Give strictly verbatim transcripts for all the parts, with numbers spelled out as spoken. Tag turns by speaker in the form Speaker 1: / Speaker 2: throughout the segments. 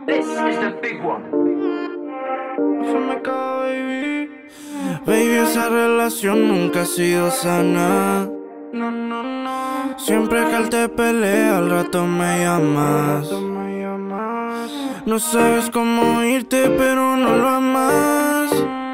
Speaker 1: This is the big one.
Speaker 2: Baby. Baby, esa relación nunca ha sido sana. No, no, no. Siempre que él te pelea, al rato me llamas. No sabes cómo irte, pero no lo amas.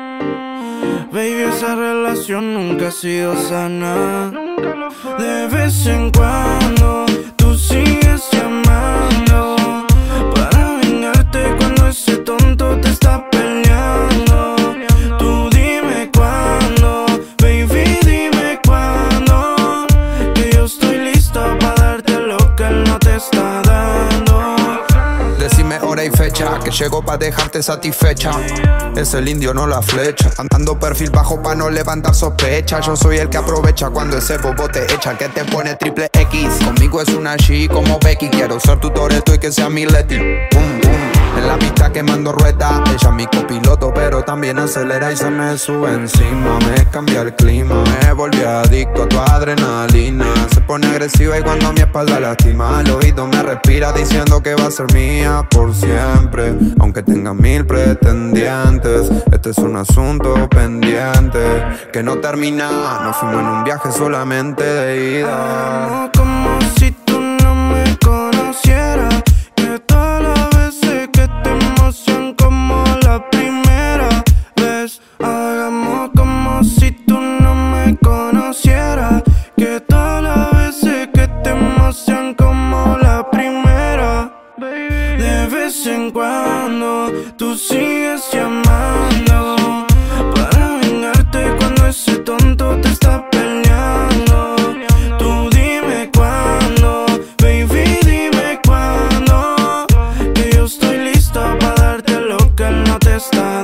Speaker 2: Baby, esa relación nunca ha sido sana. De vez en cuando tú sigues llamando para vengarte cuando ese tonto te está peleando. Tú dime cuándo, baby, dime cuándo, que yo estoy listo para darte lo que él no te está dando.
Speaker 3: Decime hora y fecha, que llego pa' dejarte satisfecha. Es el indio, no la flecha. Andando perfil bajo pa' no levantar sospecha. Yo soy el que aprovecha cuando ese bobo te echa, el que te pone triple X. Conmigo es una G como Becky. Quiero ser tu Toretto y que sea mi Leti. Boom, boom. En la pista quemando ruedas. Ella es mi copiloto, pero también acelera y se me sube encima. Me cambia el clima, me volví adicto a tu adrenalina. Se pone agresiva y cuando mi espalda lastima, el oído me respira diciendo que va a ser mía por siempre. Aunque tenga mil pretendientes, este es un asunto pendiente que no termina. Nos fuimos en un viaje solamente de ida.
Speaker 2: Como si tú no me conocieras, que todas las veces que te emocionan como la primera vez. Hagamos como si tú no me conocieras, que todas las veces que te emocionan como la primera. De vez en cuando tú sigues llamando para vengarte cuando ese tonto te está peleando. Tú dime cuándo, baby, dime cuándo, que yo estoy listo para darte lo que él no te está